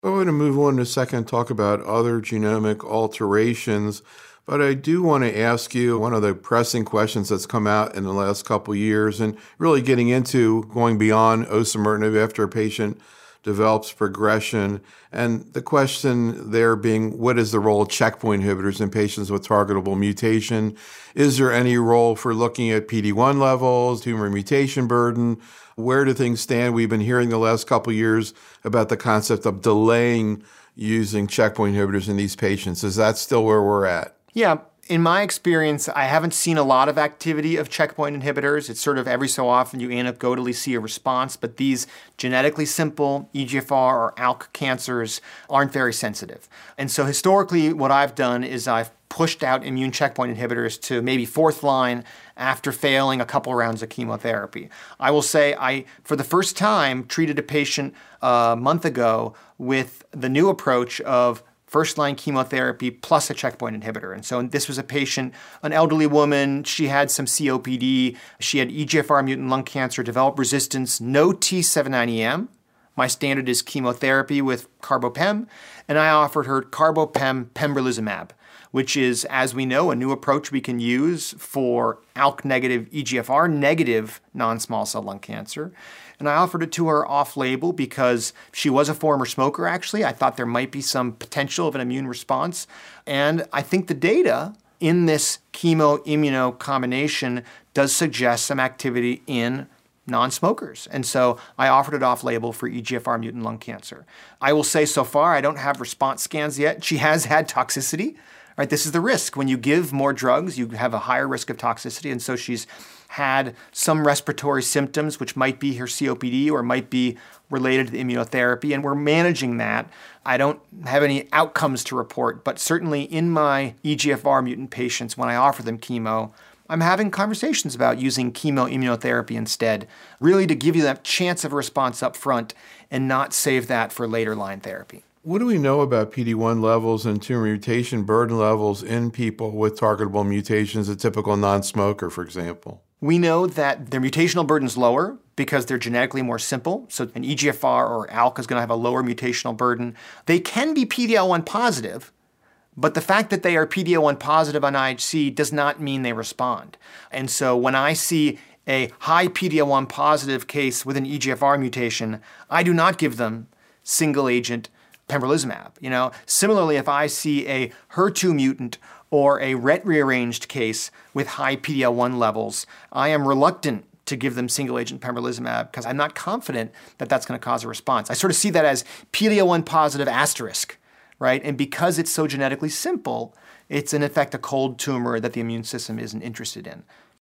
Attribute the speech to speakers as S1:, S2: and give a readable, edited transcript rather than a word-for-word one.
S1: I want to move on in a second and talk about other genomic alterations, but I do want to ask you one of the pressing questions that's come out in the last couple of years and really getting into going beyond osimertinib after a patient develops progression. And the question there being, what is the role of checkpoint inhibitors in patients with targetable mutation? Is there any role for looking at PD-1 levels, tumor mutation burden? Where do things stand? We've been hearing the last couple of years about the concept of delaying using checkpoint inhibitors in these patients. Is that still where we're at?
S2: Yeah. In my experience, I haven't seen a lot of activity of checkpoint inhibitors. It's sort of every so often you anecdotally see a response, but these genetically simple EGFR or ALK cancers aren't very sensitive. And so historically, what I've done is I've pushed out immune checkpoint inhibitors to maybe fourth line after failing a couple rounds of chemotherapy. I will say I, for the first time, treated a patient a month ago with the new approach of first-line chemotherapy plus a checkpoint inhibitor. And so this was a patient, an elderly woman. She had some COPD. She had EGFR mutant lung cancer, developed resistance, no T790M. My standard is chemotherapy with carbopem. And I offered her carbopem pembrolizumab, which is, as we know, a new approach we can use for ALK-negative, EGFR-negative non-small cell lung cancer. And I offered it to her off-label because she was a former smoker, actually. I thought there might be some potential of an immune response. And I think the data in this chemo-immuno combination does suggest some activity in non-smokers. And so I offered it off-label for EGFR mutant lung cancer. I will say so far I don't have response scans yet. She has had toxicity. Right, this is the risk. When you give more drugs, you have a higher risk of toxicity. And so she's had some respiratory symptoms, which might be her COPD or might be related to the immunotherapy. And we're managing that. I don't have any outcomes to report, but certainly in my EGFR mutant patients, when I offer them chemo, I'm having conversations about using chemoimmunotherapy instead, really to give you that chance of a response up front and not save that for later line therapy.
S1: What do we know about PD-1 levels and tumor mutation burden levels in people with targetable mutations, a typical non-smoker, for example?
S2: We know that their mutational burden is lower because they're genetically more simple. So an EGFR or ALK is going to have a lower mutational burden. They can be PD-L1 positive, but the fact that they are PD-L1 positive on IHC does not mean they respond. And so when I see a high PD-L1 positive case with an EGFR mutation, I do not give them single agent pembrolizumab. Similarly, if I see a HER2 mutant or a RET rearranged case with high PD-L1 levels, I am reluctant to give them single agent pembrolizumab because I'm not confident that that's going to cause a response. I sort of see that as PD-L1 positive asterisk, right? And because it's so genetically simple, it's in effect a cold tumor that the immune system isn't interested in.